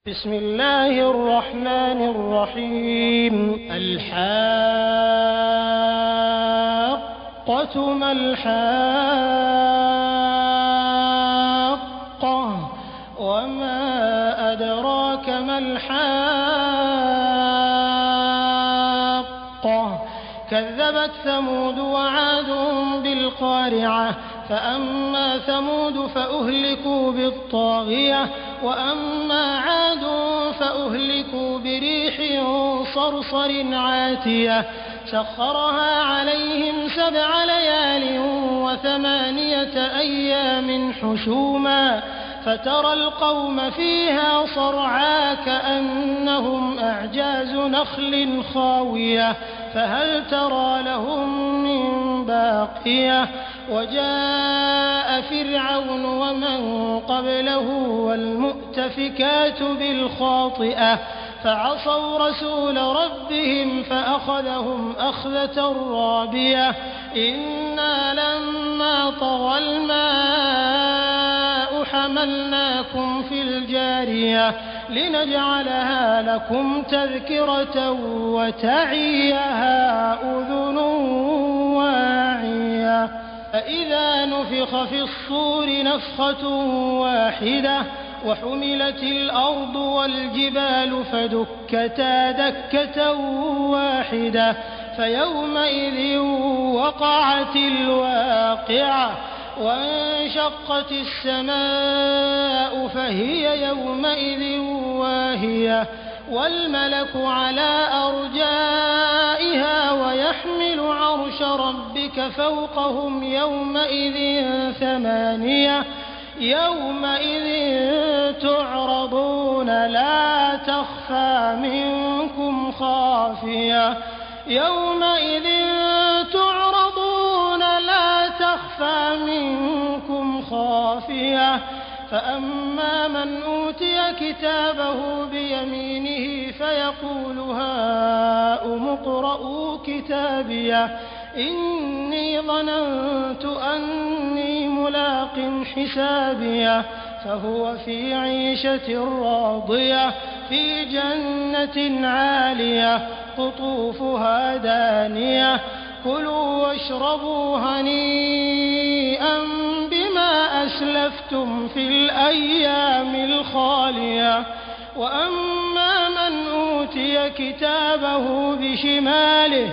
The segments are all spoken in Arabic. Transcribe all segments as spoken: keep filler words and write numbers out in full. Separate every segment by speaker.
Speaker 1: بسم الله الرحمن الرحيم الحاقة ما الحاقة وما أدراك ما الحاقة كذبت ثمود وعاد بالقارعة فأما ثمود فأهلكوا بالطاغية وأما عاد فأهلكوا بريح صرصر عاتية سخرها عليهم سبع ليال وثمانية أيام حسوما فترى القوم فيها صرعى كأنهم أعجاز نخل خاوية فهل ترى لهم من باقية وجاء فرعون ومن قبله والمؤتفكات بالخاطئة فعصوا رسول ربهم فأخذهم أخذة رابية إنا لما طغى الماء حملناكم في الجارية لنجعلها لكم تذكرة وتعيها أذن واعية فإذا نفخ في الصور نفخة واحدة وحملت الأرض والجبال فدكتا دكة واحدة فيومئذ وقعت الواقعة وانشقت السماء فهي يومئذ واهية والملك على أرجائها ويحمل عرش ربك فوقهم يومئذ ثمانية يومئذ تعرضون لا تخفى منكم خافية يومئذ تعرضون لا تخفى منكم خافية فأما من أوتي كتابه بيمينه فيقول هاؤم اقرءوا كتابيه إني ظننت أني ملاق حسابيه فهو في عيشة راضية في جنة عالية قطوفها دانية كلوا واشربوا هنيئا بما أسلفتم في الأيام الخالية وأما من أوتي كتابه بشماله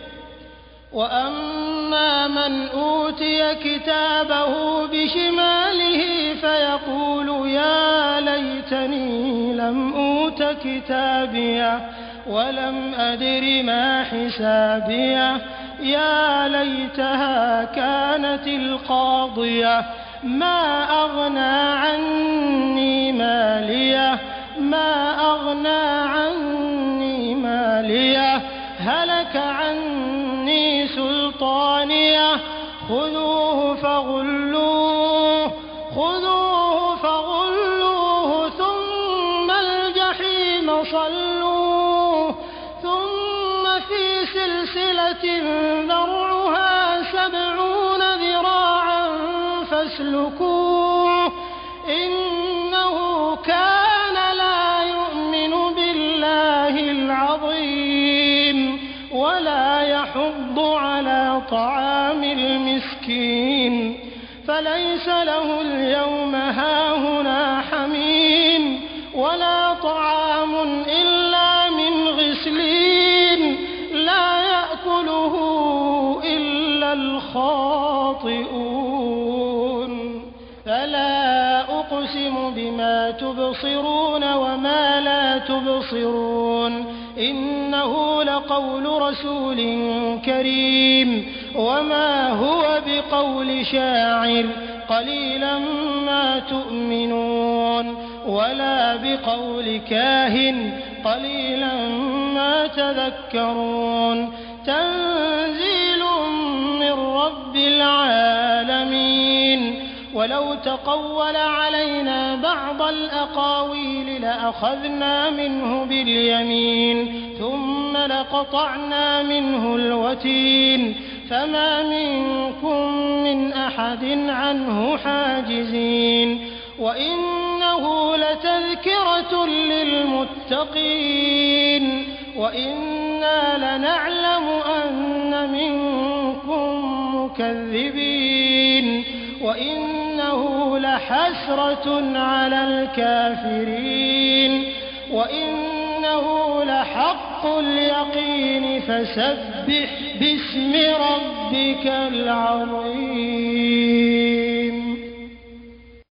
Speaker 1: وأما من أوتي كتابه بشماله فيقول يا ليتني لم أوت كتابيه ولم أدر ما حسابيه يا ليتها كانت القاضية ما أغنى عني ماليه ما أغنى عني ماليه هلك عني سلطانيه خذوه فغلوه خذوه فغلوه ثم الجحيم صلوه ثم في سلسلة ذرعها سبعون ذراعا فاسلكوه إنه كان لا يؤمن بالله العظيم ولا يحض على طعام المسكين فليس له اليوم هاهنا حميم ولا طعام إلا من غسلين لا يأكله إلا الخاطئون فلا أقسم بما تبصرون وما لا تبصرون إنه لقول رسول كريم وما هو بقول شاعر قليلا ما تؤمنون ولا بقول كاهن قليلا ما تذكرون تنزيل من رب العالمين ولو تقول علينا بعض الأقاويل لأخذنا منه باليمين ثم لقطعنا منه الوتين فما منكم من أحد عنه حاجزين وإنه لتذكرة للمتقين وإنا لنعلم أن منكم مكذبين وإنه لحسرة على الكافرين وإنه لحق اليقين فسبح باسم ربك العظيم.